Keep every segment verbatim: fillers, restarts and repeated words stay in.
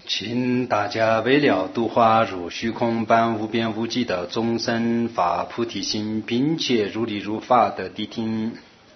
请大家为了度化如虚空般无边无际的众生发菩提心，并且如理如法的谛听。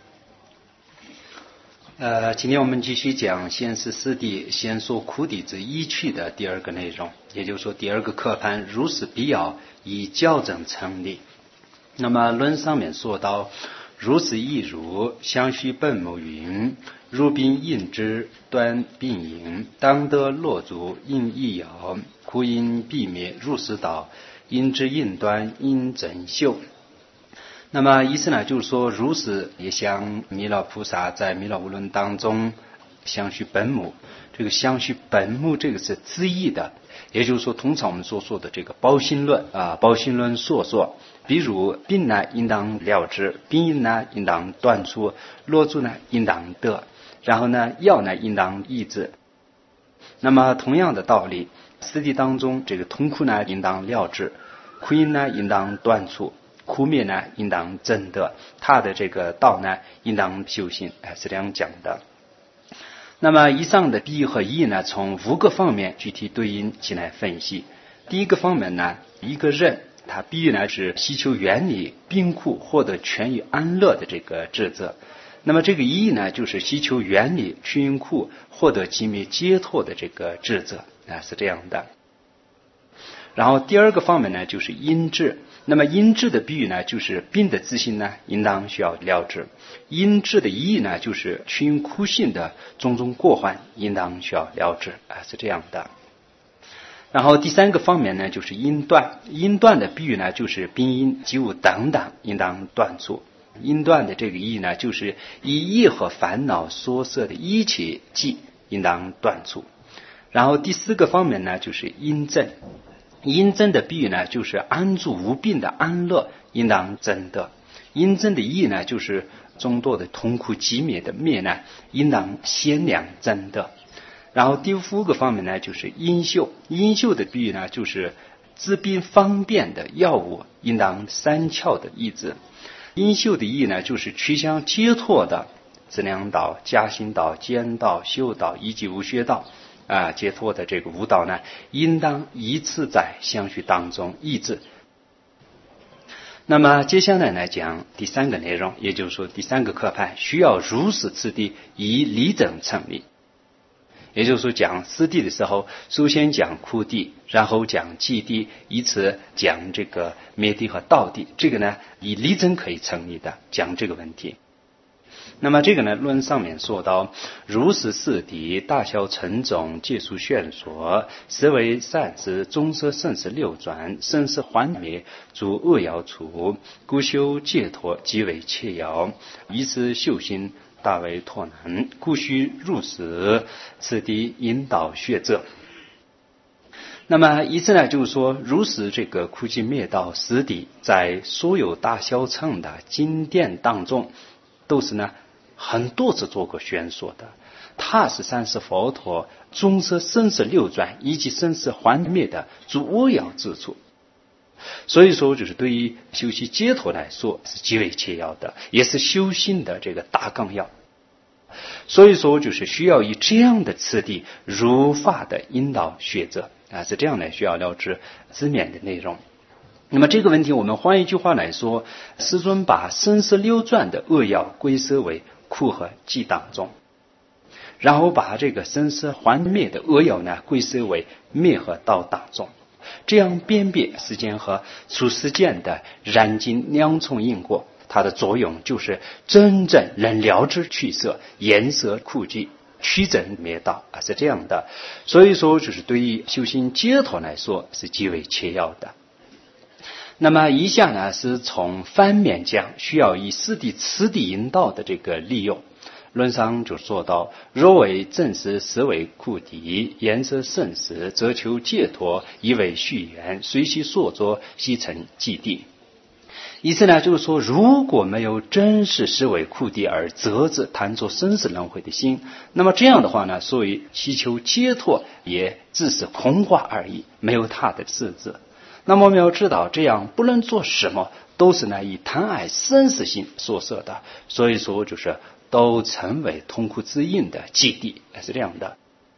呃，今天我们继续讲先是四谛先说苦谛之一趣的第二个内容，也就是说第二个课盘，如是必要以校正成立。那么论上面说到，如是亦如，相续本母云，如宾应之，端并引，当得落足，应亦有，苦因必灭，如是道，因之应端，因整修。那么意思呢，就是说如是也像弥勒菩萨在弥勒无论当中相续本母，这个相续本母这个是字义的，也就是说通常我们所说的这个包心论啊，包心论所说，比如病呢应当了之，病因呢应当断除，落足呢应当得，然后呢药呢应当医治。那么同样的道理，四谛当中这个痛苦呢应当了之，苦因呢应当断除，苦灭呢应当证得，他的这个道呢应当修行，是这样讲的。那么以上的比喻和义呢，从五个方面具体对应起来分析。第一个方面呢，一个人他比喻呢是希求远离病苦，获得痊愈安乐的这个职责。那么这个义呢，就是希求远离群苦，获得寂灭解脱的这个职责啊，是这样的。然后第二个方面呢，就是因治。那么因治的比喻呢，就是病的自性呢应当需要了知，因治的意义呢，就是群苦性的种种过患应当需要了知啊，是这样的。然后第三个方面呢，就是因断。因断的比喻呢，就是病因及物等等应当断除。因断的这个意义呢，就是以业和烦恼所摄的一切迹应当断除。然后第四个方面呢，就是因证。因证的比喻呢，就是安住无病的安乐应当证得。因证的意义呢，就是众多的痛苦寂灭的灭难应当显量证得。然后第五个方面呢，就是因修。因修的比喻呢，就是治病方便的药物应当三窍的医治。因修的意义呢，就是趋向解脱的资粮道、加行道、间道、修道以及无学道啊，解脱的这个悟道呢，应当依次在相续当中医治。那么接下来来讲第三个内容，也就是说第三个课派需要如是次第以理证成立。也就是说讲四谛的时候，首先讲苦谛，然后讲寂谛，以此讲这个灭谛和道谛，这个呢以理证可以成立的，讲这个问题。那么这个呢，论上面说到，如是四谛，大小乘种，皆属玄说，实为善知，终摄生死流转，生死还灭，诸恶要除，故修解脱，即为切要，以此修行，大为脱难，故须入此，此谛引导学者。那么意思呢，就是说如是这个苦集灭道四谛，在所有大小乘的经典当中都是呢很多次做过宣说的。它是三世佛陀终摄生死流转以及生死还灭的诸恶要之处，所以说就是对于修习解脱来说是极为切要的，也是修行的这个大纲要。所以说就是需要以这样的次第如法的引导学者啊，是这样来需要了知字面的内容。那么这个问题我们换一句话来说，师尊把生死流转的恶要归摄为苦和寂当中，然后把这个生死还灭的恶要呢归摄为灭和道当中，这样辨别世间和出世间的染尽两重因果，它的作用就是真正能了知取舍，颜色苦寂，趋正灭道啊，是这样的。所以说就是对于修行解脱来说是极为切要的。那么以下呢是从反面讲，需要以四谛次第引导的这个利用。论上就说到，若为正实实为苦谛，颜色生死，则求解脱，以为续缘，随其所作，悉成寂谛。意思呢就是说，如果没有真实实为苦谛而择之贪着生死轮回的心，那么这样的话呢，所以希求解脱也只是空话而已，没有它的实质。那么我们要知道，这样不论做什么都是呢以贪爱生死心所摄的，所以说就是都成为痛苦之因的寂谛，是这样的。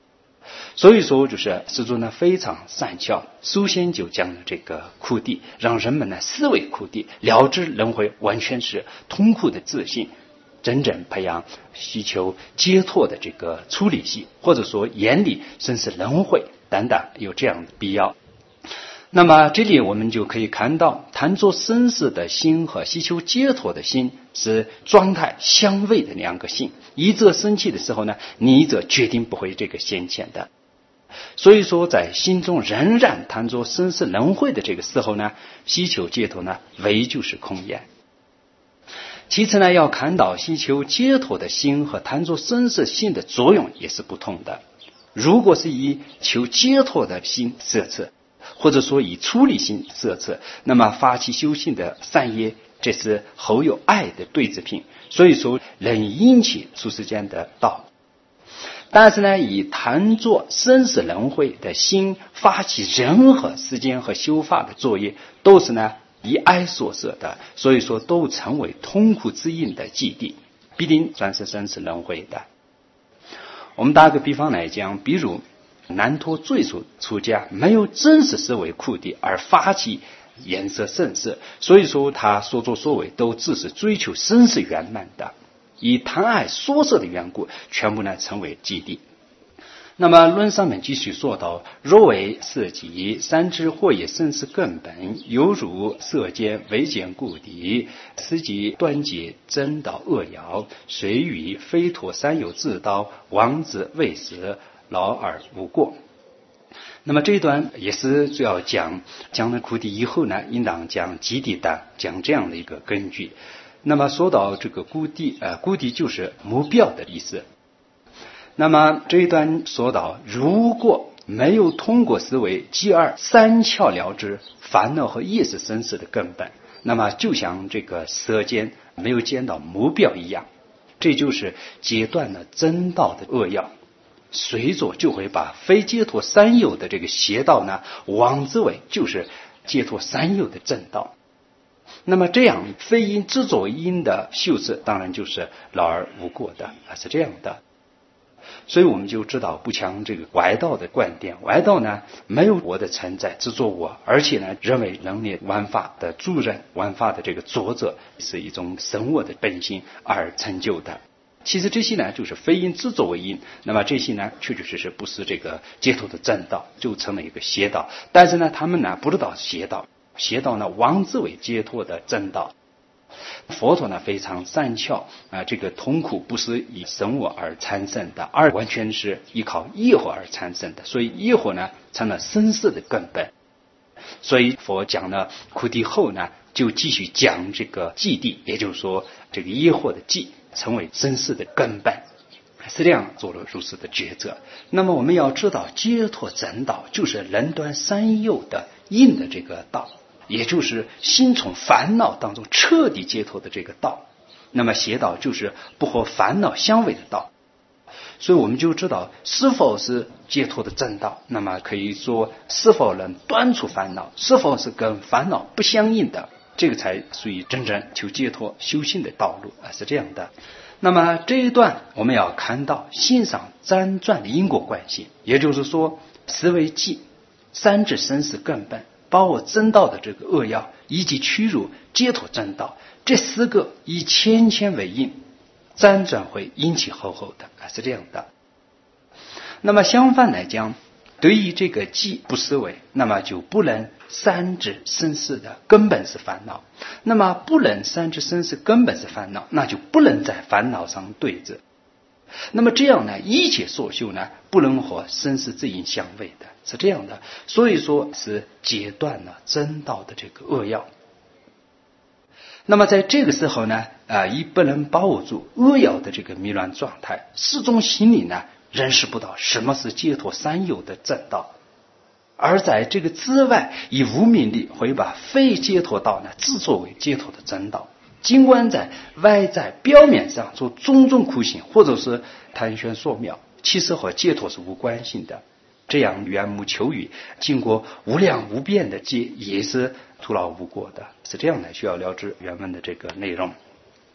所以说就是师尊呢非常善巧，首先就讲了这个苦谛，让人们呢思维苦谛，了知轮回完全是痛苦的自信，真正培养希求解脱的这个处理性，或者说严理生死轮回等等，有这样的必要。那么这里我们就可以看到，贪着生死的心和希求解脱的心是状态相违的两个心，一则生气的时候呢，另一则决定不会这个现前的。所以说在心中仍然贪着生死轮回的这个时候呢，希求解脱呢唯就是空言。其次呢，要看到希求解脱的心和贪着生死心的作用也是不同的。如果是以求解脱的心摄持，或者说以处理心摄持，那么发起修行的善业，这是后有爱的对治品，所以说能引起出世间的道。但是呢，以贪着生死轮回的心发起任何世间和修法的作业，都是呢以爱所摄的，所以说都成为痛苦之因的基地，必定算是生死轮回的。我们打个比方来讲，比如难脱罪出出家，没有真实思维苦谛而发起颜色盛世，所以说他所作所为都只是追求生死圆满的，以贪爱所摄的缘故，全部呢成为基地。那么论上面继续说到，若为色己，三之或也生死根本，犹如色见未见故敌，斯即断结真道恶谣，虽与非脱三有自道，妄之未死，劳而无过。那么这一段也是主要讲讲了苦谛以后呢，应当讲基谛的，讲这样的一个根据。那么说到这个苦谛，呃，苦谛就是目标的意思。那么这一段说到，如果没有通过思维继而三窍了知烦恼和业识生死的根本，那么就像这个舌尖没有见到目标一样，这就是截断了真道的扼要，随着就会把非解脱三有的这个邪道呢妄之为就是解脱三有的正道。那么这样非因执着因的修持，当然就是劳而无过的，是这样的。所以我们就知道不强这个外道的观点，外道呢没有我的存在，执着我，而且呢认为能力万法的主人，万法的这个作者是一种生我的本性而成就的。其实这些呢就是非因执着为因，那么这些呢确确实实不是这个解脱的正道，就成了一个邪道。但是呢他们呢不知道邪道，邪道呢妄之为解脱的正道。佛陀呢非常善巧啊，这个痛苦不是以生我而产生的，而完全是依靠业火而产生的，所以业火呢成了生死的根本。所以佛讲了苦谛后呢，就继续讲这个寂谛，也就是说这个业火的寂成为生死的根本，是这样做了如此的抉择。那么我们要知道，解脱正道就是能断三有的因的这个道，也就是心从烦恼当中彻底解脱的这个道。那么邪道就是不和烦恼相违的道。所以我们就知道是否是解脱的正道，那么可以说是否能断除烦恼，是否是跟烦恼不相应的，这个才属于真正求解脱修行的道路啊，是这样的。那么这一段我们要看到心上辗转的因果关系，也就是说思维寂、三智生死根本、把握真道的这个扼要，以及屈辱解脱真道，这四个以千千为因，辗转会引起厚厚的，是这样的。那么相反来讲，对于这个寂不思维，那么就不能三智生死的根本是烦恼。那么不能三智生死根本是烦恼，那就不能在烦恼上对治。那么这样呢，一切所修呢，不能和生死之因相违的，是这样的。所以说是截断了真道的这个扼要。那么在这个时候呢，啊，亦不能把握住扼要的这个迷乱状态，始终心里呢认识不到什么是解脱三有的正道，而在这个之外，以无明力会把非解脱道呢自作为解脱的真道。尽管在外在表面上做种种苦行，或者是谈玄说妙，其实和解脱是无关系的。这样缘木求鱼，经过无量无边的劫，也是徒劳无果的，是这样的。需要了知原文的这个内容。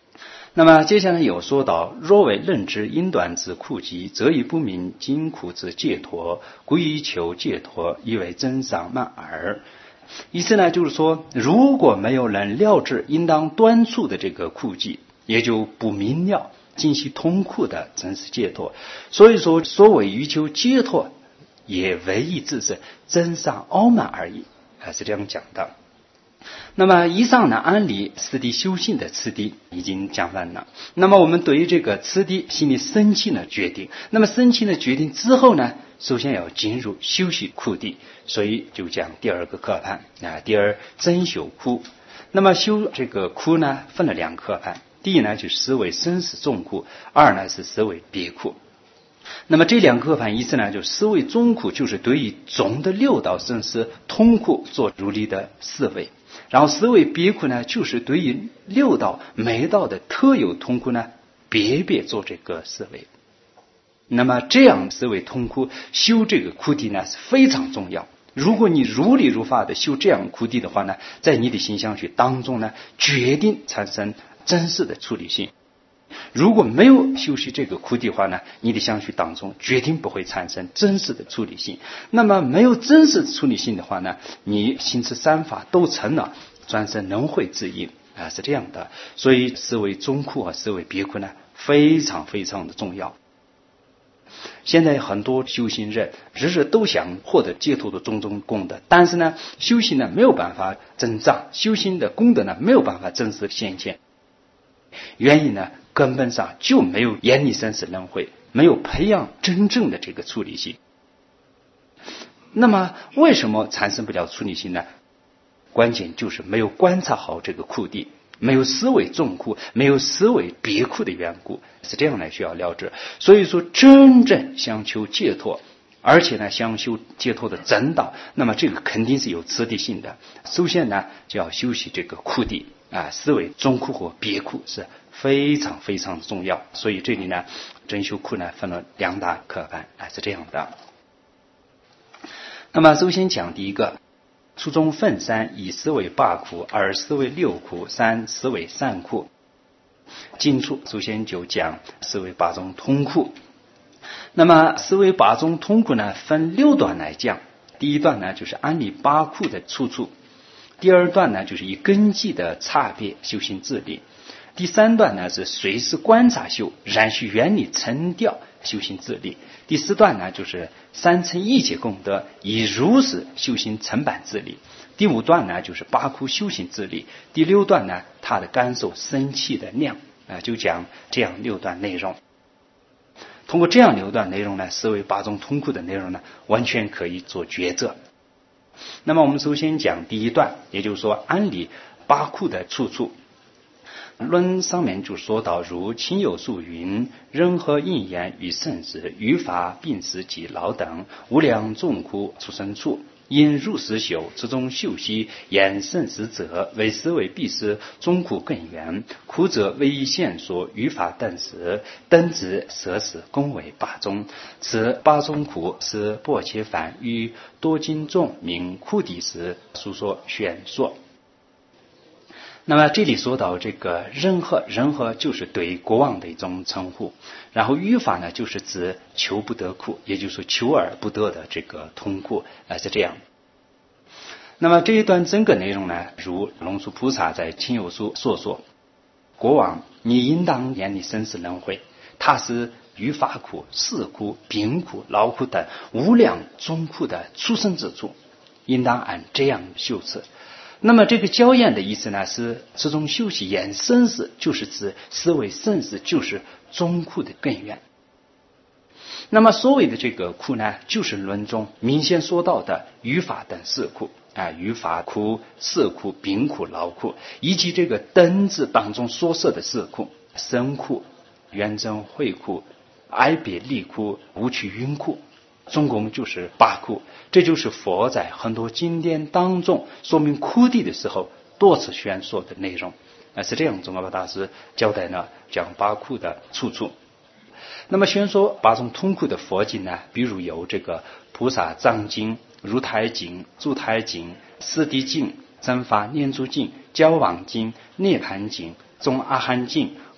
那么接下来有说到，若为认知因短之苦集，则以不明今苦之解脱，故以求解脱，以为真上慢耳。意思呢，就是说，如果没有人料知应当端处的这个苦集，也就不明了今昔痛苦的真实解脱。所以说，所谓欲求解脱，也唯一只是真上傲慢而已，还是这样讲的。那么以上呢，按理四谛修行的次第已经讲完了。那么我们对于这个次第心里升起了决定，那么升起了决定之后呢，首先要进入修习苦谛，所以就讲第二个课盘啊，第二真修苦。那么修这个苦呢，分了两课盘，第一呢就思维生死众苦，二呢是思维别苦。那么这两个课盘意思呢，就思维众苦就是对于总的六道生死痛苦做如理的思维。然后思维别苦呢，就是对于六道每道的特有痛苦呢，别别做这个思维。那么这样思维痛苦修这个苦谛呢是非常重要。如果你如理如法的修这样苦谛的话呢，在你的心相续当中呢，决定产生真实的处理性。如果没有修习这个苦谛的话呢，你的相续当中决定不会产生真实的处理性。那么没有真实的处理性的话呢，你行持三法都成了，转生轮回之因啊，是这样的。所以思维中苦和思维别苦呢，非常非常的重要。现在很多修行人日日都想获得解脱的种种功德，但是呢，修行呢没有办法增长，修行的功德呢没有办法真实显现。原因呢，根本上就没有远离生死轮回，没有培养真正的这个处理性。那么为什么产生不了处理性呢？关键就是没有观察好这个苦谛，没有思维众苦，没有思维别苦的缘故，是这样来需要了知。所以说，真正想求解脱，而且呢想修解脱的真道，那么这个肯定是有次第性的。首先呢，就要修习这个苦谛啊，思维众苦和别苦是非常非常重要。所以这里呢，真修苦呢分了两大课盘啊，是这样的。那么首先讲第一个，初中分三，一思维八苦，二思维六苦，三思维三苦。进处首先就讲思维八种痛苦。那么思维八种痛苦呢，分六段来讲。第一段呢，就是安理八苦的出处。第二段呢，就是以根基的差别修行自力。第三段呢，是随时观察修，然须远离沉掉修行自力。第四段呢，就是三乘一切功德，以如是修行成板自力。第五段呢，就是八苦修行自力。第六段呢，他的感受生气的量啊，就讲这样六段内容。通过这样六段内容呢，思维八种痛苦的内容呢，完全可以做抉择。那么我们首先讲第一段，也就是说安理八苦的出处。论上面就说到，如亲友述云，任何因缘与生死、于法、病死及老等无量众苦出生处，因入实修，此中修习言生死者，为思维必是众苦根源。苦者为一线索，于法等时，等之舍死共为八种。此八种苦是薄伽梵与多经众名苦谛时述说宣说。那么这里说到这个任何，任何就是对国王的一种称呼，然后于法呢，就是指求不得苦，也就是说求而不得的这个痛苦啊，是这样。那么这一段整个内容呢，如龙树菩萨在亲友书所说，国王你应当远离生死轮回，它是于法苦、死苦、病苦、劳苦等无量众苦的出生之处，应当按这样修持。那么这个教言的意思呢，是此中修习言生死，就是指思维生死就是众苦的根源。那么所谓的这个苦呢，就是论中明显说到的于法等四苦啊，于法苦、死苦、病苦、劳苦，以及这个等字当中所设的四苦：生苦、怨憎会苦、爱别离苦、无趣云苦。总共就是八苦，这就是佛在很多经典当中说明苦谛的时候多次宣说的内容。啊，是这样，宗喀巴大师交代呢，讲八苦的出处。那么宣说八种痛苦的佛经呢，比如有这个菩萨藏经、如台经、住台经、四谛经、真法念珠经、交往经、涅盘经、中阿含经、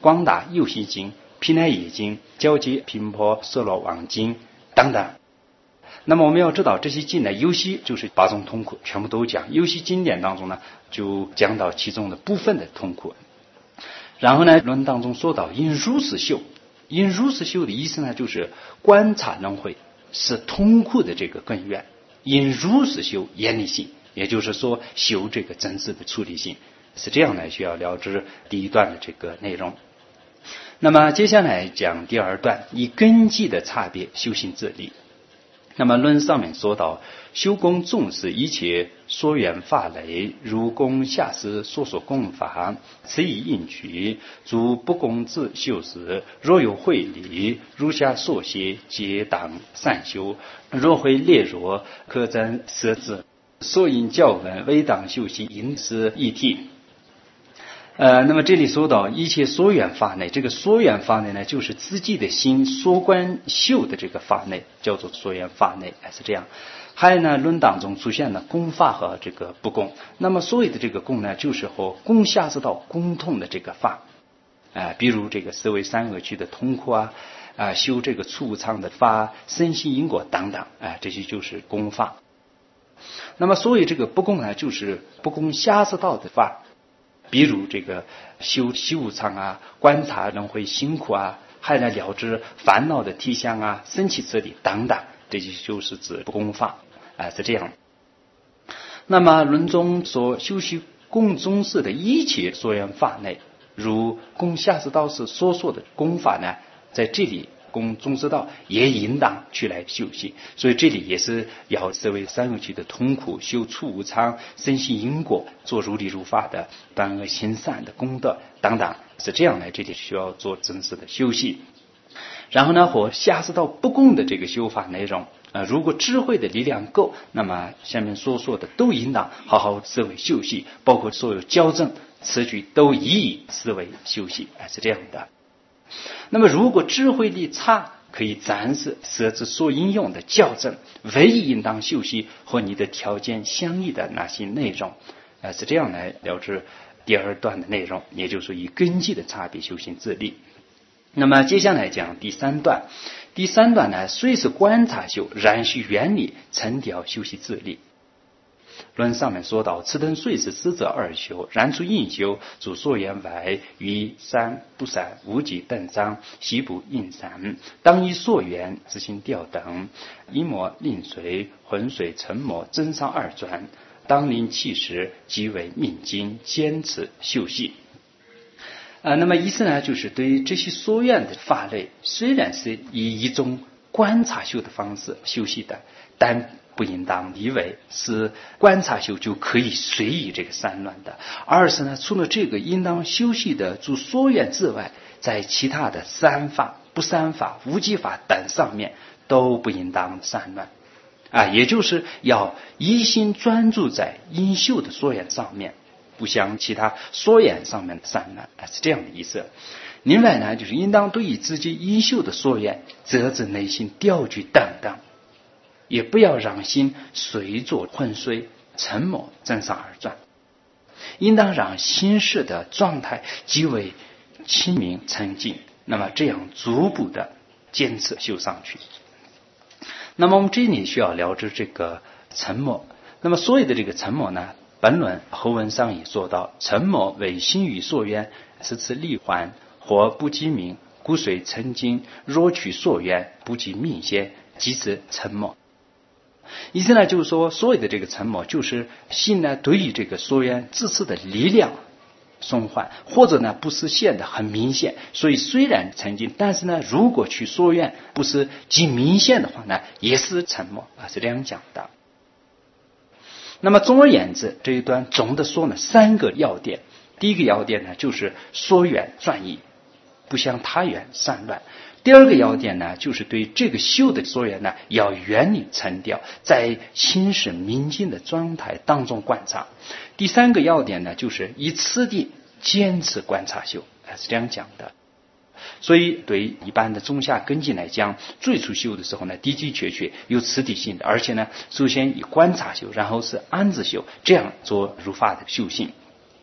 光达右心经、毗奈耶经、交接频婆舍罗王经等等。那么我们要知道这些经呢，有些就是八种痛苦全部都讲，有些经典当中呢就讲到其中的部分的痛苦。然后呢，论当中说到因如是修，因如是修的意思呢，就是观察轮回是痛苦的这个根源，因如是修严厉性，也就是说修这个真实的处理性，是这样呢，需要了知第一段的这个内容。那么接下来讲第二段，以根基的差别修行自力。那么论上面说到，修功重视一切所缘法类，如供下施所所供法，此以应举，诸不供自修时，若有会理，如下所写，皆当善修。若会列若，可增舍之。所引教文，微当修习，因此一体。呃，那么这里说到一切所缘法内，这个所缘法内呢，就是自己的心所观修的这个法内，叫做所缘法内，是这样。还有呢，论当中出现了供法和这个不供。那么所谓的这个供呢，就是和供下之道共同的这个法，啊、呃，比如这个思维三恶趣的痛苦啊，啊、呃，修这个粗长的法、身心因果等等，啊、呃，这些就是供法。那么所谓这个不供呢，就是不供下之道的法。比如这个修修藏啊，观察轮回辛苦啊，还来了知烦恼的体相啊，生起彻底等等，这就是指不供法啊、呃，是这样。那么论中所修习供中式的一切所缘法内，如供下士道士所说的供法呢，在这里供中之道也应当去来修习，所以这里也是要思维三恶趣的痛苦，修处无常，深信因果，做如理如法的断恶行善的功德等等，是这样来，这里需要做真实的修习。然后呢，和下士道不共的这个修法内容，呃，如果智慧的力量够，那么下面所说的都应当好好思维修习，包括所有矫正此举都宜以思维修习，哎，是这样的。那么如果智慧力差，可以暂时设置所应用的校正，唯一应当修习和你的条件相异的那些内容，呃，是这样来了知第二段的内容，也就是以根基的差别修行自力。那么接下来讲第三段，第三段呢，虽是观察修，然须原理沉调修习自力。论上面说到，此等虽是实则二修，然除应修，主所言外，于三不散无极等上，悉不应散，当以所缘自行调等，一摩令随浑水沉没真上二转，当临其时即为命经，坚持修习。呃，那么意思呢，就是对这些所缘的法类，虽然是以一种观察修的方式修习的，但不应当以为是观察修就可以随意这个散乱的，而是呢，除了这个应当修习的诸所缘之外，在其他的三法、不三法、无记法等上面都不应当散乱啊，也就是要一心专注在应修的所缘上面，不像其他所缘上面的散乱，啊，是这样的意思。另外呢，就是应当对于自己应修的所缘责之内心调举等等，也不要让心随着浑水沉没真上而转，应当让心事的状态极为清明沉静，那么这样逐步的坚持修上去。那么我们这里需要了知这个沉没，那么所谓的这个沉没呢，本论后文上也说到，沉没为心语所缘，是此力还或不记名，故虽曾经若取所缘，不及命先，即是沉没。意思呢，就是说，所谓的这个沉没，就是心呢对于这个所缘自持的力量松缓，或者呢不是显得很明显，所以虽然沉静，但是呢，如果去所缘不是极明显的话呢，也是沉没啊，是这样讲的。那么总而言之，这一段总的说呢，三个要点。第一个要点呢，就是所缘转移，不向他缘散乱。第二个要点呢，就是对这个修的所缘呢，要远离沉掉，在心识明净的状态当中观察。第三个要点呢，就是以此地坚持观察修，是这样讲的。所以对一般的中下根基来讲，最初修的时候呢，的的确确有此地性的，而且呢，首先以观察修，然后是安置修，这样做如法的修行。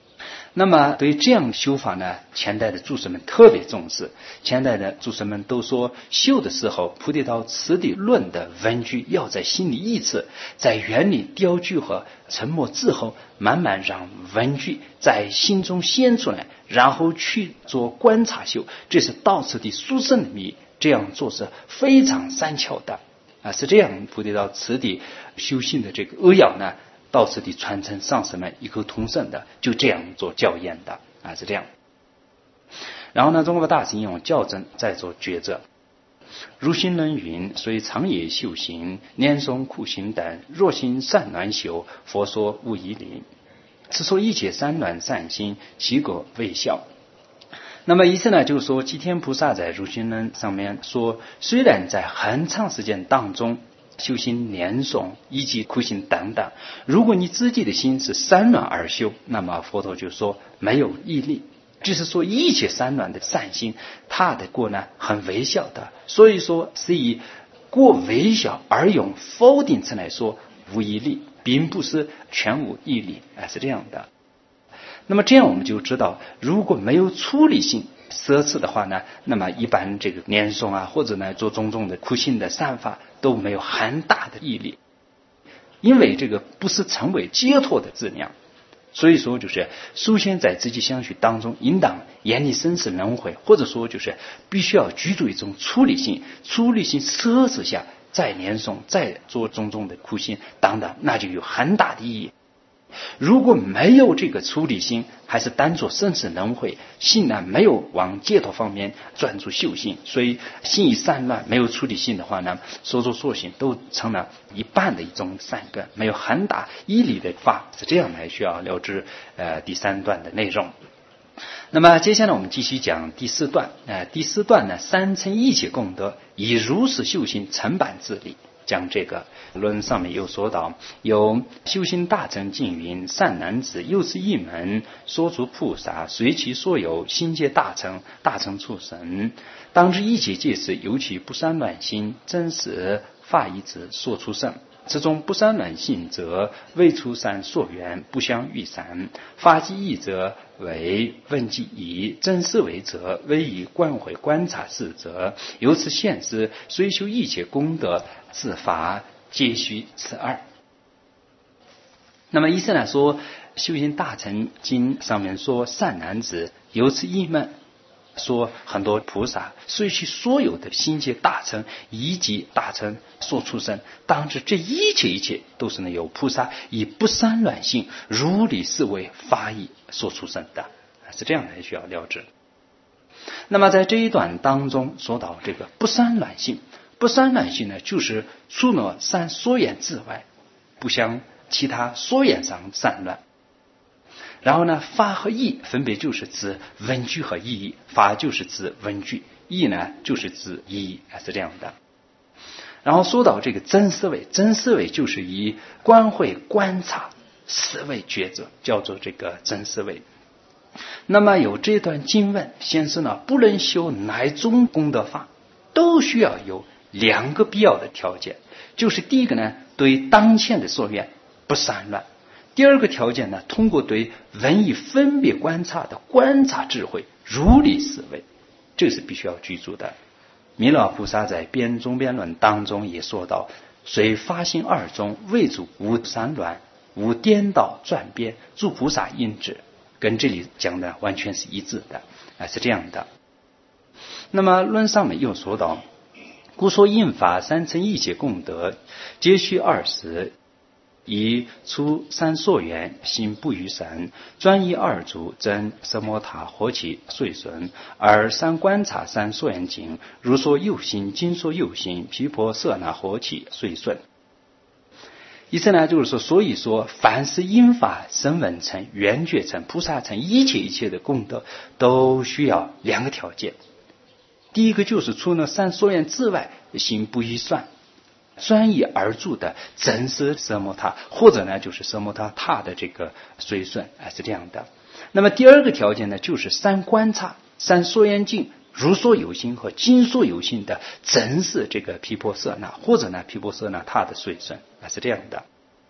那么对于这样修法呢，前代的祖师们特别重视。前代的祖师们都说，修的时候菩提道次第论的文句要在心里意识，在原理雕句和沉默之后，慢慢让文句在心中现出来，然后去做观察修，这是道次第殊胜的秘。这样做是非常善巧的啊，是这样菩提道次第修行的这个扼要呢，道次第传承上师们异口同声的就这样做教言的啊，是这样。然后呢，中国大师用校正再做抉择。如心论云：虽长夜修行，念诵苦行等，若心善乱修，佛说无一理。此说一切善乱善心，其果未效。那么意思呢，就是说寂天菩萨在如心论上面说，虽然在很长时间当中修行念诵以及苦行等等，如果你自己的心是散乱而修，那么佛陀就说没有毅力，就是说一切散乱的善心，它的果呢很微小的，所以说是以过微小而用否定词来说无毅力，并不是全无毅力，啊，是这样的。那么这样我们就知道，如果没有处理性奢侈的话呢，那么一般这个念诵啊，或者呢做种种的苦行的善法都没有很大的毅力，因为这个不是成为解脱的质量。所以说就是首先在自己相续当中应当严厉生死轮回，或者说就是必须要居住一种处理性，处理性奢侈下再念诵，再做种种的苦行等等，那就有很大的意义。如果没有这个处理心，还是单做生死轮回，心呢没有往解脱方面专注修行，所以心一散乱，没有处理心的话呢，所作所行都成了一半的一种善根，没有很大毅力的法，是这样来需要了知呃第三段的内容。那么接下来我们继续讲第四段，呃第四段呢，三乘一切功德，以如是修行成办自理。讲这个论上面有说到，有修行大乘经云：善男子，又是一门，说出菩萨，随其所有，心皆大乘，大乘出生。当知一切皆是由其不散乱心，真实法义之所出生。此中不散乱心者，为出善所缘，不相欲散；法即义者，为问即义；真思维者，为以观会观察事者。由此现之，虽修一切功德，自法皆须此二。那么意思来说，修行大乘经上面说，善男子由此一门，说很多菩萨虽其所有的心界大乘以及大乘所出生，当知这一切一切都是呢有菩萨以不散乱性如理思维法义所出生的，是这样来需要了知。那么在这一段当中说到这个不散乱性，不散乱性呢，就是除了三所缘之外，不像其他所缘上散乱。然后呢，法和义分别就是指文句和意义，法就是指文句，义呢就是指意义，是这样的。然后说到这个真思维，真思维就是以观会观察思维抉择，叫做这个真思维。那么有这段经文显示呢，不论修哪种功德法，都需要有两个必要的条件，就是第一个呢，对当前的所缘不散乱；第二个条件呢，通过对文艺分别观察的观察智慧如理思维，这是必须要居住的。弥勒菩萨在辩中辩论当中也说到，虽发心二中，未主无散乱，无颠倒转变，诸菩萨因之，跟这里讲的完全是一致的，啊，是这样的。那么论上面又说到，故说应法三乘一切功德，皆须二十。以出三所缘，心不于散，专一二足，真色摩他火起遂损，而三观察三所缘境，如说右心，今说右心，毗婆舍那火起遂顺。意思呢，就是说，所以说，凡是因法声闻乘、缘觉乘、菩萨乘，一切一切的功德，都需要两个条件。第一个就是除了三所缘之外，心不于散，专一而住的真是色摩他，或者呢就是色摩他他的这个随顺，哎，是这样的。那么第二个条件呢，就是三观察、三所缘境，如所有心和今所有心的真是这个毗婆舍那，或者呢毗婆舍那他的随顺，哎，是这样的。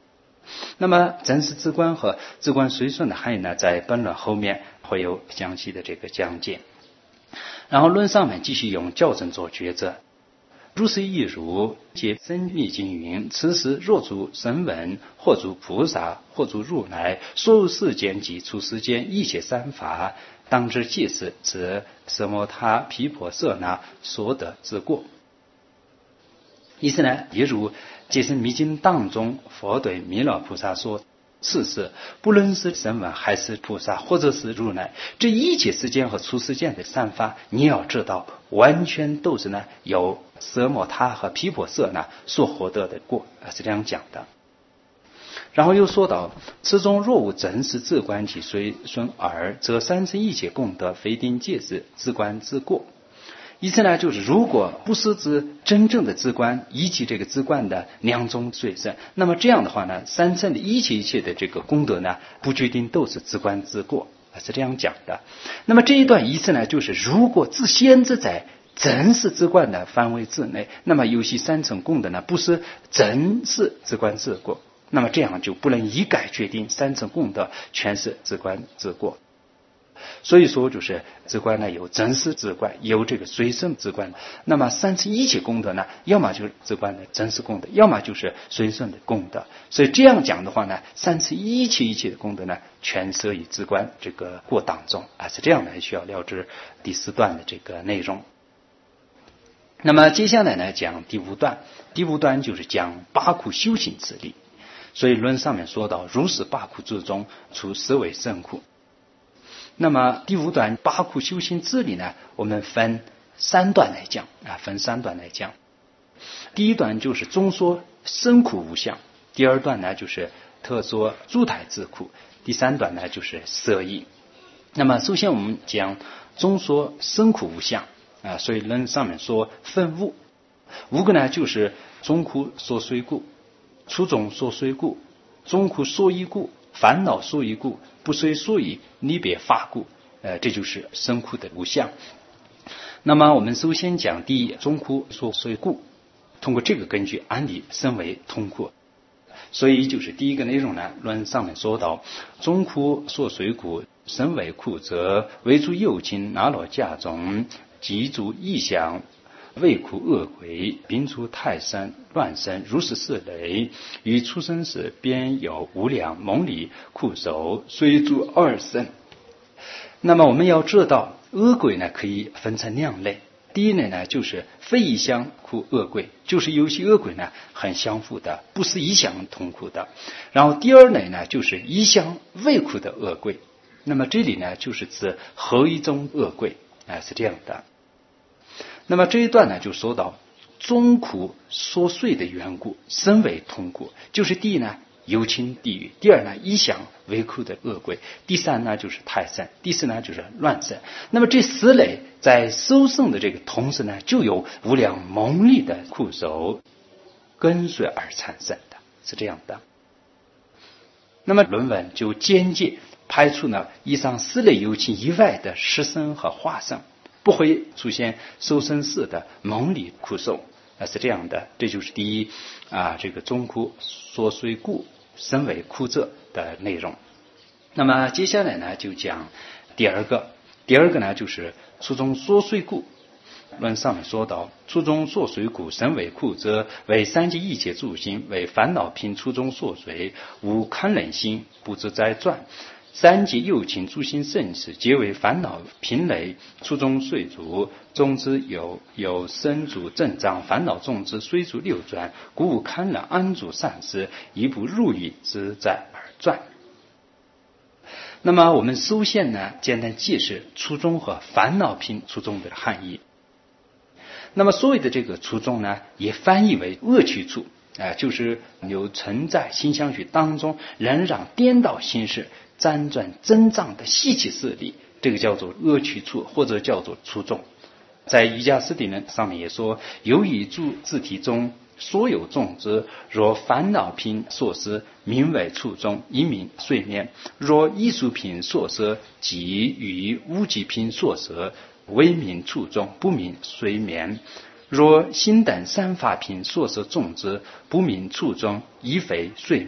那么真实自观和自观随顺的含义呢，在本论后面会有详细的这个讲解。然后论上面继续用校正做抉择。如是亦如，皆深密经云：此时若诸声闻，或诸菩萨，或诸如来，所有世间及出世间一切三法，当知即是指奢摩他毗婆舍那所得之过。意思呢，也如皆是密经当中，佛对弥勒菩萨说：此时不论是声闻还是菩萨或者是如来，这一切世间和出世间的三法，你要知道完全都是呢由奢摩他和毗婆舍那所获得的果，是这样讲的。然后又说到，此中若无真实自观及随顺耳，则三世一切功德非定皆是自观自过。意思呢，就是如果不是指真正的自观以及这个自观的两种随顺，那么这样的话呢，三乘的一切一切的这个功德呢，不决定都是自观自过，是这样讲的。那么这一段意思呢，就是如果只限制在真是自观的范围之内，那么有些三乘功德呢，不是真是自观自过，那么这样就不能一概决定三乘功德全是自观自过。所以说就是自观呢，有真实自观，有这个随顺自观。那么三乘一切功德呢，要么就是自观的真实功德，要么就是随顺的功德。所以这样讲的话呢，三乘一切一切的功德呢，全摄于自观这个过当中啊，是这样的。需要了知第四段的这个内容。那么接下来呢，讲第五段。第五段就是讲八苦修行之理。所以论上面说到，如是八苦之中，除思维胜苦。那么第五段八苦修行之理呢，我们分三段来讲啊，分三段来讲。第一段就是中说生苦无相，第二段呢就是特说诸台之苦，第三段呢就是摄意。那么首先我们讲中说生苦无相啊，所以论上面说分五，五个呢就是中苦所随故、初中所随故、中苦所依故、烦恼所依故、不随所依离别法故，呃，这就是生苦的五相。那么我们首先讲第一，中苦所随故，通过这个根据案例身为通苦。所以就是第一个内容呢，论上面说到，中苦所随故，身为苦者，为诸有情拿罗家中，记住意象，为苦恶鬼，并出泰山乱身，如是四类，于出生时便有无量蒙离苦受，随诸二生。那么我们要知道，恶鬼呢可以分成两类。第一类呢就是非一相苦恶鬼，就是有些恶鬼呢很相互的，不是一相同苦的。然后第二类呢就是一相为苦的恶鬼。那么这里呢就是指何一种恶鬼啊，是这样的。那么这一段呢就说到中苦所随的缘故，身为痛苦，就是第一呢有情地狱，第二呢一相为苦的恶鬼，第三呢就是泰山，第四呢就是乱身。那么这四类在受生的这个同时呢，就有无量蒙离的苦受跟随而产生的，是这样的。那么论文就间接排除呢以上四类有情以外的实生和化生，不会出现受生世的蒙离苦受，是这样的。这就是第一啊，这个中苦所随故，身为苦者的内容。那么接下来呢就讲第二个，第二个呢就是初中所随故。论上面说到，初中所随故，身为苦者，为三界一切诸心，为烦恼品初中所随，无堪忍心，不自在转。三界有情诸心生死，皆为烦恼品类，初中随逐，种子有有生住正障，烦恼种子随逐流转，故无堪忍安住善事，亦不如意自在而转。那么我们首先呢，简单解释初中和烦恼品初中的含义。那么所谓的这个初中呢，也翻译为恶趣处，啊、呃，就是有存在心相续当中仍让颠倒心事、辗转增长的习气势力，这个叫做恶趣处，或者叫做初中。在瑜伽师地论上面也说，由于诸自体中所有种子，若烦恼品所施，名为初中，一名睡眠；若艺术品所施，即与无极品所施，为名初中，不名睡眠；若心等三法品所施种子，不名初中，亦非睡眠。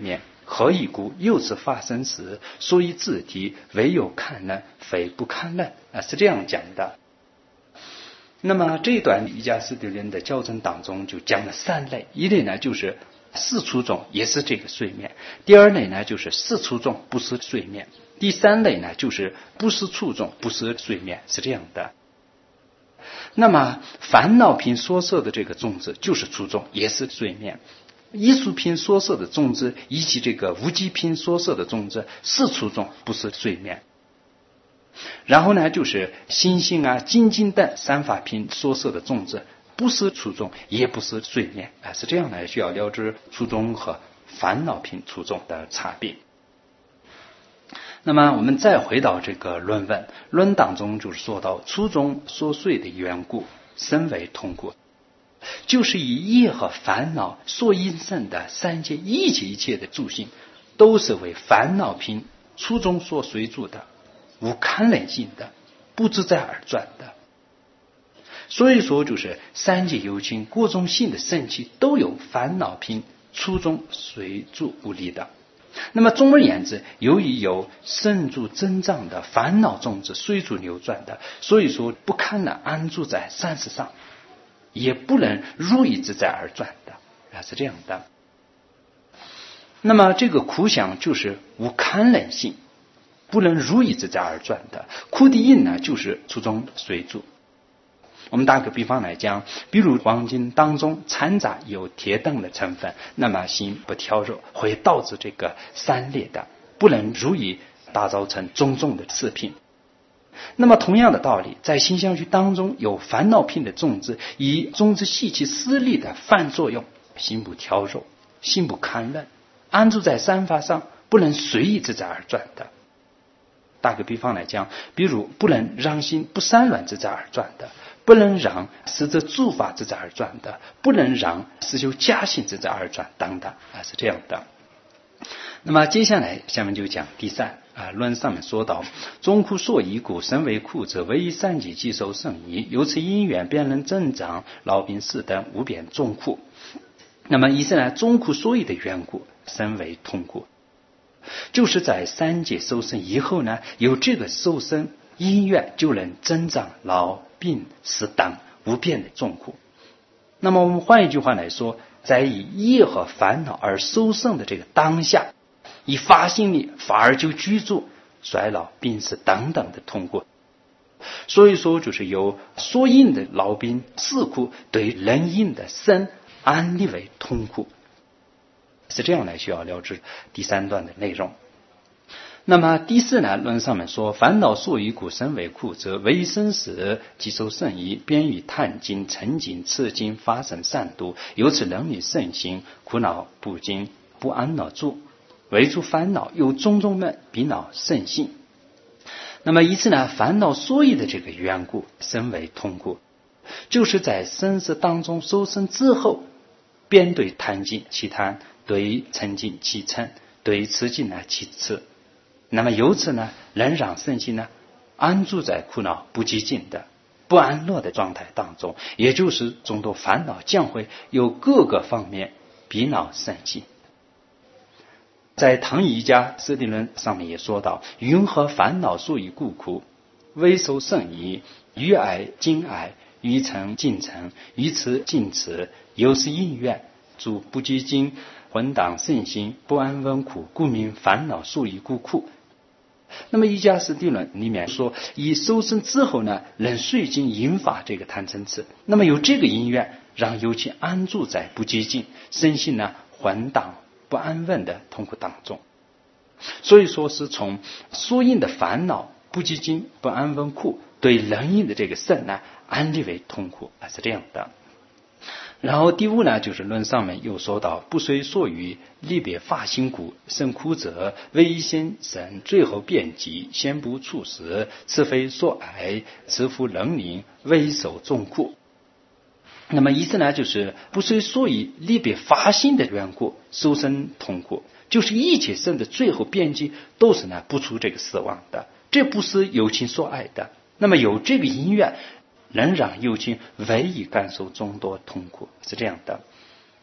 何以故？又此发生时，所以自体唯有堪忍，非不堪忍啊，是这样讲的。那么这一段瑜伽师地论的教程当中就讲了三类，一类呢就是四处中，也是这个睡眠；第二类呢就是四处中，不是睡眠；第三类呢就是不是处中，不是睡眠，是这样的。那么烦恼品所摄的这个种子就是处中，也是睡眠；艺术品所摄的种子以及这个无记品所摄的种子是处中，不是睡眠。然后呢就是心性啊、精进等三法品所摄的种子不是处中，也不是睡眠啊，是这样呢，需要了知处中和烦恼品处中的差别。那么我们再回到这个论文，论当中就是说到处中所睡的缘故，身为痛苦，就是以业和烦恼所引生的三界一切一切的诸行，都是为烦恼品处中所随住的，无堪忍性的，不自在而转的。所以说就是三界有情各种性的生起都有烦恼品处中随住无力的。那么总而言之，由于有生住增长的烦恼种子随住流转的，所以说不堪能安住在三世上，也不能如意自在而转的啊，是这样的。那么这个苦想就是无堪忍性，不能如意自在而转的。苦的因呢，就是处中随住。我们打个比方来讲，比如黄金当中掺杂有铁等的成分，那么心不调柔，会导致这个散裂的，不能如意打造成种种的次品。那么同样的道理，在心相续当中有烦恼品的种子，以种子吸气私利的反作用，心不调柔，心不堪忍，安住在三法上，不能随意自在而转的。打个比方来讲，比如不能让心不散乱自在而转的，不能让实则诸法自在而转的，不能让实修加性自在而转等等啊，是这样的。那么接下来下面就讲第三啊，论上面说到，众苦所依故，身为苦者，唯以三界即受胜义，由此因缘便能增长老病死等无边众苦。那么意思呢，众苦所依的缘故，身为痛苦，就是在三界受生以后呢，有这个受生因缘就能增长老病死等无边的众苦。那么我们换一句话来说，在以业和烦恼而受生的这个当下，以发心力反而就居住衰老病死等等的痛苦。所以说就是由所应的老病死苦对人应的生安立为痛苦，是这样来需要了知第三段的内容。那么第四呢，论上面说，烦恼所依故，身为苦者，唯生死即受胜义，便于探经沉经持经发生善度，由此能力盛行，苦恼不惊不安恼住，为诸烦恼有种种门彼恼盛行。那么以此呢，烦恼所依的这个缘故，身为痛苦，就是在生死当中受生之后，便对贪尽其贪，对嗔尽其嗔，对痴尽呢其痴。那么由此呢，能让身心呢安住在苦恼不寂静的不安乐的状态当中，也就是众多烦恼将会有各个方面彼恼盛行。在唐瑜伽师地论上面也说到，云何烦恼所依故苦，唯受胜义，于爱敬爱，于诚敬诚，于慈敬慈，由是因缘诸不寂静混荡盛行，不安稳苦，故名烦恼所依故苦。那么瑜伽师地论里面说，以受生之后呢，能随经引发这个贪嗔痴，那么有这个因缘，让有情安住在不寂静身心呢混荡不安稳的痛苦当中。所以说是从所应的烦恼不寂静不安稳苦，对人应的这个胜呢安立为痛苦，是这样的。然后第五呢，就是论上面又说到，不随所欲离别发心故，生苦者唯先生，最后遍及，先不处时，此非所爱，此复能令，唯受众苦。那么意思呢，就是不随所欲离别发心的缘故，受生痛苦，就是一切生的最后遍及都是呢不出这个死亡的，这不是有情所爱的。那么有这个因缘，能让有情唯一感受众多痛苦，是这样的。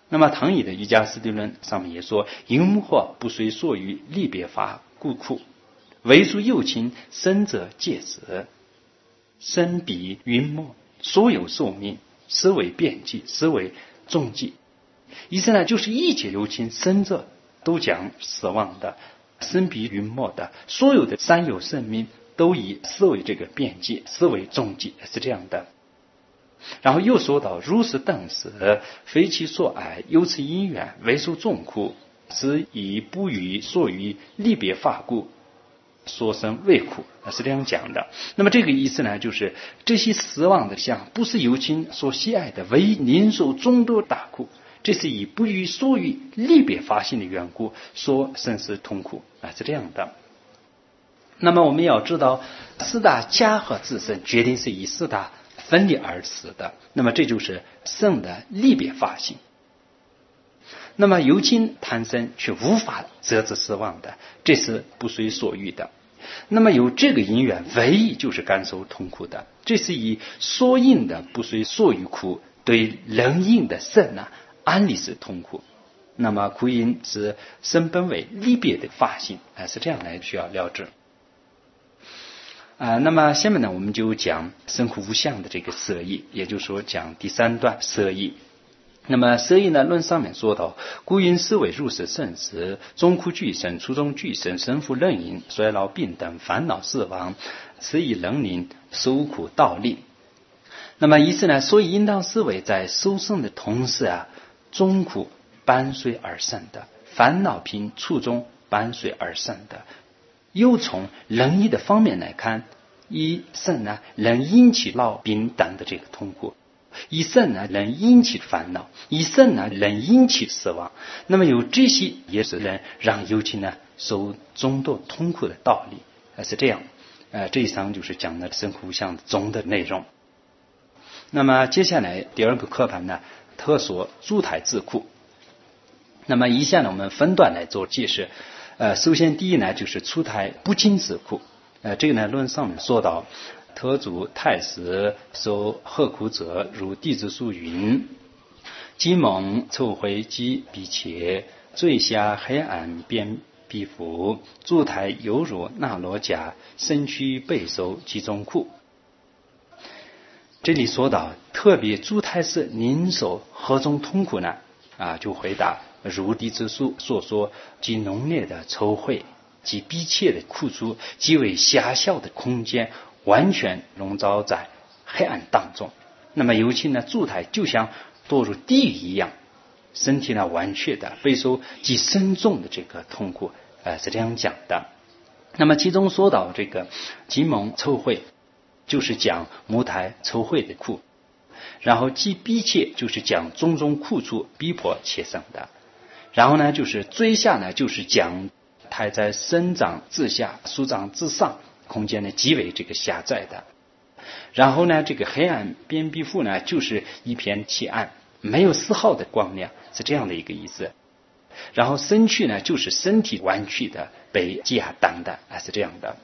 那么唐乙的瑜伽师地论上面也说，淫惑不随所于力别法故库，唯属有情生者戒子，生彼云墨，所有寿命，实为变计，实为重计。意思呢，就是一切有情生者都将死亡的，生彼云墨的，所有的三有生命都以视为这个变计，视为重计，是这样的。然后又说到，如是等死，非其所爱，由此因缘，为受众苦，是以不于所于力别法故，所生为苦，是这样讲的。那么这个意思呢，就是这些死亡的相不是有情所喜爱的，为宁受众多大苦，这是以不于所于力别法性的缘故所生死痛苦，是这样的。那么我们要知道，四大加和自身决定是以四大分离而死的，那么这就是圣的力别法性。那么有情贪生却无法责之死亡的，这是不随所欲的。那么有这个因缘，唯一就是感受痛苦的，这是以所应的不随所欲苦，对人应的圣呢，安理是痛苦。那么苦因是生本为力别的法性，是这样来需要了知。啊、呃，那么下面呢，我们就讲生苦无相的这个色义，也就是说讲第三段色义。那么色义呢，论上面说到，故因思维入世生死，终苦俱生，初中俱生，生父任因，衰老病等，烦恼死亡，此以人灵受苦道力。那么意思呢，所以应当思维在受生的同时啊，终苦伴随而生的，烦恼贫初中伴随而生的。又从人意的方面来看，以肾呢能引起老病等的这个痛苦，以肾呢能引起烦恼，以肾呢能引起死亡。那么有这些也是能让有情呢受众多痛苦的道理，是这样。呃，这一章就是讲的生苦无相总的内容。那么接下来第二个课盘呢，特说诸台自苦。那么以下呢，我们分段来做解释。呃，首先第一呢，就是出台不净自苦。呃，这个呢，论上面说到，特主太师受何苦者，如弟子书云：鸡蒙臭秽及鼻切，最下黑暗边皮肤，诸台犹如那罗甲，身躯备受其中苦。这里说到，特别诸台师宁受何种痛苦呢？啊，就回答。如弟子书所说，极浓烈的臭秽，极逼切的苦楚，极为狭小的空间，完全笼罩在黑暗当中。那么尤其呢，诸台就像堕入地狱一样，身体呢完全的备受极深重的这个痛苦，呃，是这样讲的。那么其中说到这个极蒙臭秽，就是讲母胎臭秽的苦，然后极逼切就是讲种种苦楚逼迫切生的。然后呢，就是最下呢，就是讲胎在生长之下、舒长之上，空间呢极为这个狭窄的。然后呢，这个黑暗边壁腹呢，就是一片漆暗，没有丝毫的光亮，是这样的一个意思。然后身躯呢，就是身体弯曲的被压挡的，啊，是这样的。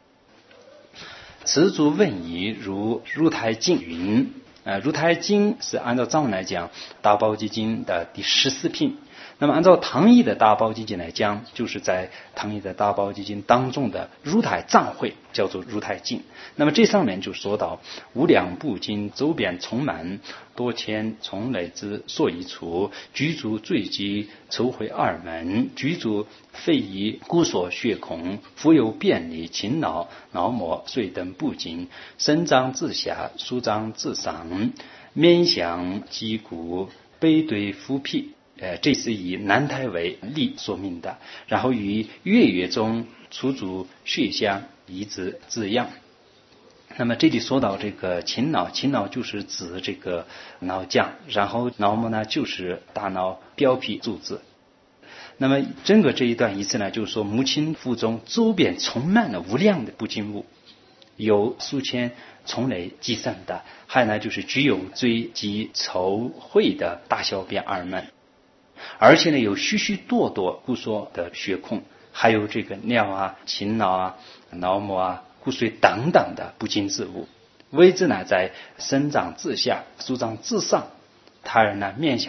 此诸问疑如入胎经云，呃，入胎经是按照藏文来讲，大宝积经的第十四品。那么按照唐译的大宝积经来讲，就是在唐译的大宝积经当中的入胎藏会叫做入胎经。那么这上面就说到，无量部经周边充满，多千从类之所以处，居住坠机抽回二门，居住非遗故所血孔，复有便利勤劳脑膜遂等部经，生长自下，舒张自上，面向肌骨，背对腹皮。呃，这是以南胎为例说明的，然后于月月中出主血香移植字样。那么这里说到这个勤脑，勤脑就是指这个脑浆，然后脑膜呢就是大脑表皮组织。那么整个这一段意思呢，就是说母亲腹中周边充满了无量的不净物，有数千从类计算的，还有呢就是具有最极稠秽的大小便二门。而且呢，有许许多多骨髓的血孔，还有这个尿啊、禽脑啊、脑膜啊、骨髓等等的不净之物。位置呢，在生长之下，舒张之上。胎儿呢，面向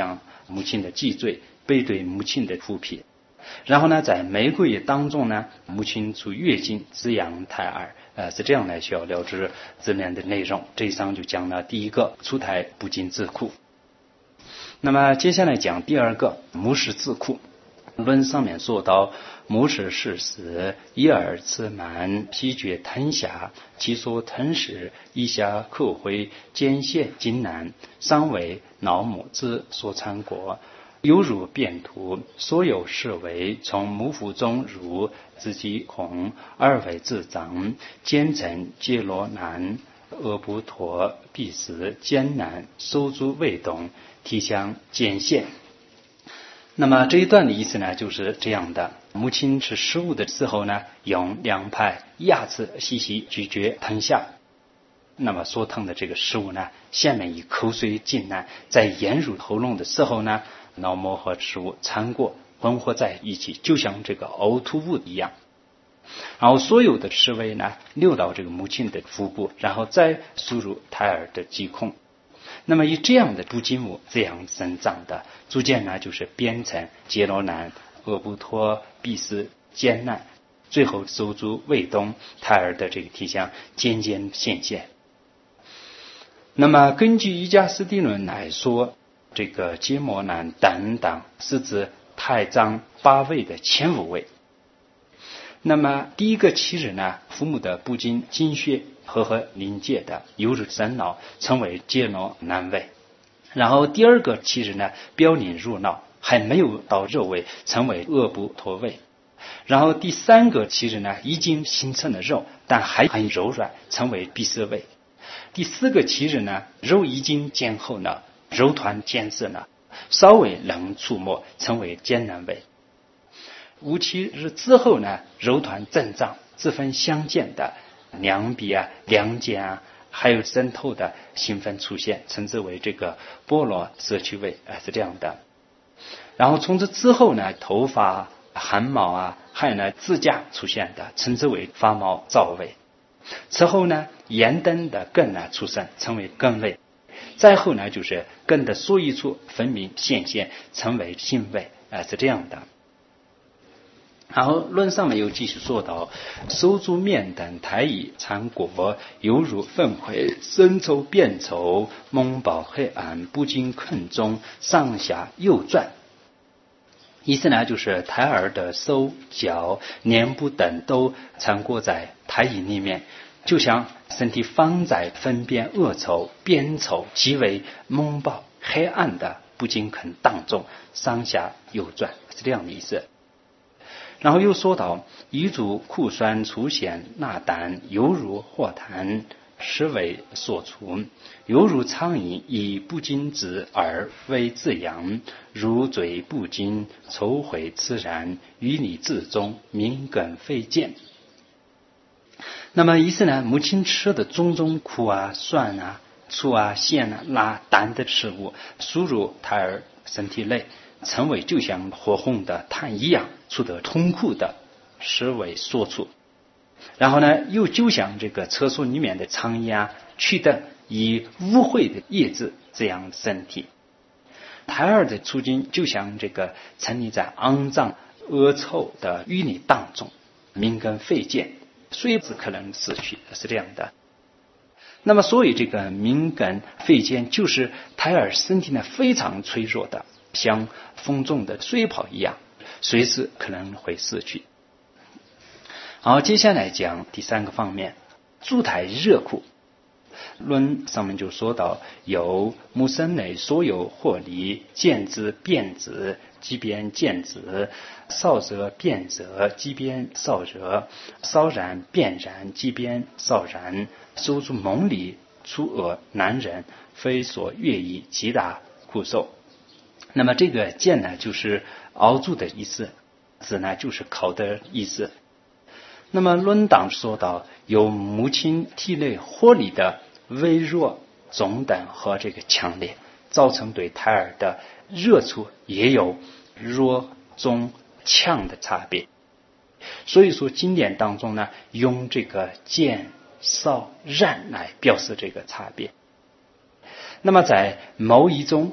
母亲的脊椎，背对母亲的腹皮。然后呢，在每个月当中呢，母亲出月经滋养胎儿，呃，是这样来需要了知字面的内容。这一章就讲了第一个出胎不经自库。那么接下来讲第二个母使自库。论上面说到，母使是死，一耳自满，皮绝吞下，其所吞食，以下口回，间歇津难，伤为脑母之所产果。犹如变图，所有是为从母腹中入，自己孔，二为自长，坚成揭罗难，阿不陀必死，艰难，收诸未动，体相间歇。那么这一段的意思呢，就是这样的：母亲吃食物的时候呢，用两排牙齿细细咀嚼吞下。那么所吞的这个食物呢，下面以口水进来，在咽入喉咙的时候呢，脑膜和食物掺过混合在一起，就像这个呕吐物一样。然后所有的食味呢，流到这个母亲的腹部，然后再输入胎儿的脊孔。那么以这样的不经物这样生长的，逐渐呢就是变成揭罗难、阿不陀必死、艰难，最后收诸未动，胎儿的这个体相渐渐显现。那么根据瑜伽师地论来说，这个揭摩难等等是指胎长八位的前五位。那么第一个七日呢，父母的不经经血和合临界的犹如生脑，称为揭罗难位。然后第二个七日呢，标临入脑，还没有到肉位，称为阿不陀位。然后第三个七日呢，已经形成了肉，但还很柔软，称为闭塞位。第四个七日呢，肉已经坚厚了，肉团坚实了，稍微能触摸，称为艰难位。五七日之后呢，肉团增长，之分相间的两臂啊、两肩啊，还有渗透的兴奋出现，称之为这个波罗摄取位，呃，是这样的。然后从这之后呢，头发、汗毛啊，还有呢指甲出现的，称之为发毛燥位。此后呢，眼灯的根呢出生，称为根位。再后呢，就是根的所一处分明显现，称为性位，呃，是这样的。然后论上面又继续说到，收诸面等胎已产果，犹如粪灰，深稠变稠，蒙饱黑暗，不经坑中，上下右转。意思呢，就是胎儿的手脚脸部等都缠裹在胎液里面，就像身体放在粪便恶臭边稠极为蒙饱黑暗的不经坑当中，上下右转，是这样的意思。然后又说到，遗嘱库酸出现纳胆，犹如火痰，实为所除，犹如苍蝇以不经之而为自养，如嘴不经，抽回自然，于你自中，敏感肺见。那么意思呢，母亲吃的种种苦啊、酸啊、醋啊、咸啊、辣、淡的食物，输入胎儿身体内，成为就像火红的炭一样，出得痛苦的，实为所处。然后呢，又就像这个厕所里面的苍蝇啊，去的以污秽的叶子这样身体。胎儿的处境就像这个沉溺在肮脏恶臭的淤泥当中，敏感肺见，随时可能死去，是这样的。那么所以这个敏感肺见就是胎儿身体呢非常脆弱的，像风中的水泡一样，随时可能会死去。好，接下来讲第三个方面，助胎热苦。论上面就说到，有母身内所有惑离，见之变之，即便见之；少热变热，即便少热；稍然变然，即便少然。收诸蒙离，出恶难忍，非所愿意，极大苦受。那么这个见呢，就是熬住的意思；子呢，就是烤的意思。那么论党说到，有母亲体内火力的微弱、中等和这个强烈，造成对胎儿的热处也有弱、中、强的差别。所以说经典当中呢，用这个见、少、然来表示这个差别。那么在某一种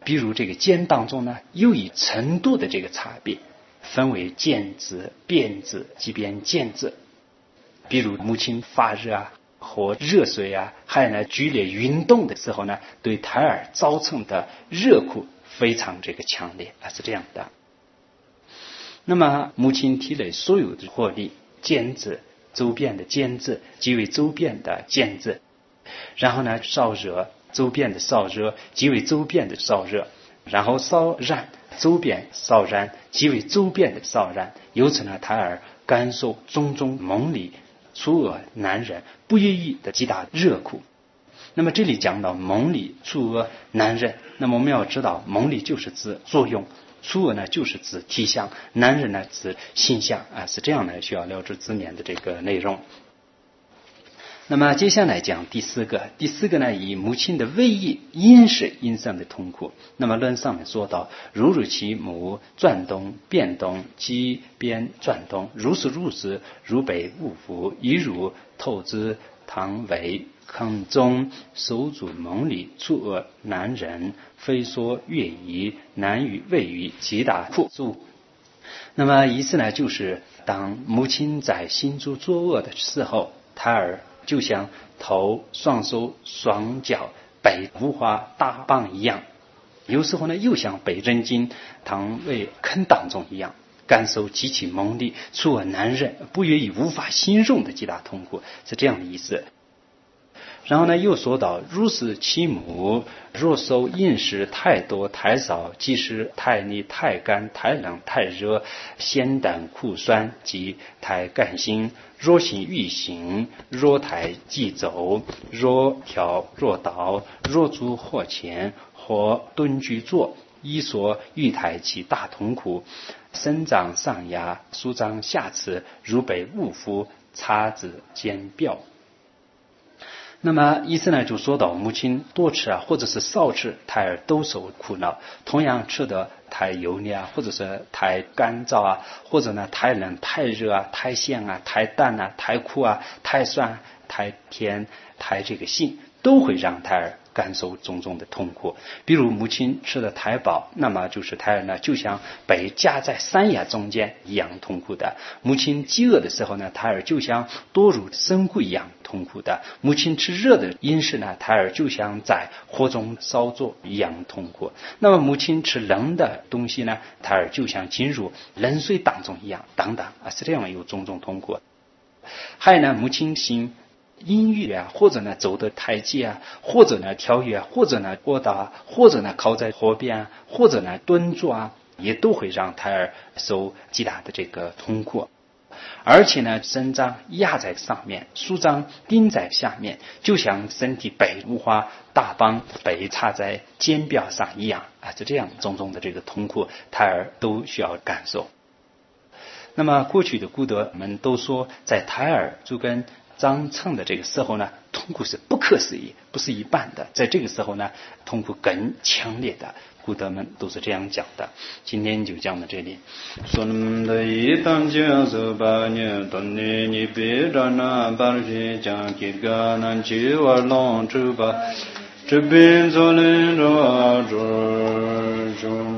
比如这个肩当中呢，又以程度的这个差别，分为健子、变子、即便健子。比如母亲发热啊，喝热水啊，还有呢剧烈运动的时候呢，对胎儿造成的热苦非常这个强烈啊，是这样的。那么母亲体内所有的活力，间质周边的间质即为周边的间质，然后呢烧热周边的烧热即为周边的烧热，然后烧燃周边烧燃即为周边的烧燃，由此呢胎儿感受种种猛烈粗恶难忍不愿意的极大热苦。那么这里讲到猛烈粗恶难忍，那么我们要知道猛烈就是指作用，粗恶呢就是指体相，难忍呢指性相啊，是这样的，需要了解字面的这个内容。那么接下来讲第四个，第四个呢以母亲的胃液饮食引生的痛苦。那么论上面说到，如乳其母转动变动即边转动，如是如是如北勿服，以乳透之汤为坑中手足猛烈粗恶难忍，非说乐仪难于胃于极大苦处。那么意思呢就是当母亲在心中作恶的时候，胎儿就像头双手双脚被无花大棒一样，有时候呢又像被扔进汤胃坑当中一样，感受极其猛烈粗恶难忍不愿意无法形容的极大痛苦，是这样的意思。然后呢又说到，如是其母若受饮食太多太少，即使太腻太干太冷太热，咸淡苦酸及太干性，若行欲行，若抬即走，若跳若倒，若足或前或蹲居坐，一所欲抬其大痛苦，生长上牙舒张下齿，如被误夫叉子尖表。那么意思呢就说到母亲多吃啊或者是少吃，胎儿都受苦恼。同样吃的太油腻啊，或者是太干燥啊，或者呢太冷太热啊，太咸啊太淡啊，太苦啊太酸太甜太这个腥，都会让胎儿感受种种的痛苦。比如母亲吃的太饱，那么就是胎儿呢就像被夹在山崖中间一样痛苦的。母亲饥饿的时候呢，胎儿就像堕入深谷一样痛苦的。母亲吃热的饮食呢，胎儿就像在火中烧灼一样痛苦。那么母亲吃冷的东西呢，胎儿就像进入冷水当中一样等等啊，是这样有种种痛苦。还有呢，母亲行音乐啊，或者呢走的台阶啊，或者呢跳跃啊，或者呢卧倒啊，或者呢靠在河边啊，或者呢蹲坐啊，也都会让胎儿受极大的这个痛苦。而且呢伸张压在上面，舒张钉在下面，就像身体被五花大绑被插在肩表上一样啊，就这样种种的这个痛苦，胎儿都需要感受。那么过去的古德们都说，在胎儿就跟长成的这个时候呢，痛苦是不可思议，不是一般的，在这个时候呢痛苦更强烈的，古德们都是这样讲的。今天就讲到这里。说那的一当就走吧，你当你你别着那把人讲给个那就玩弄走吧，这边做人着着中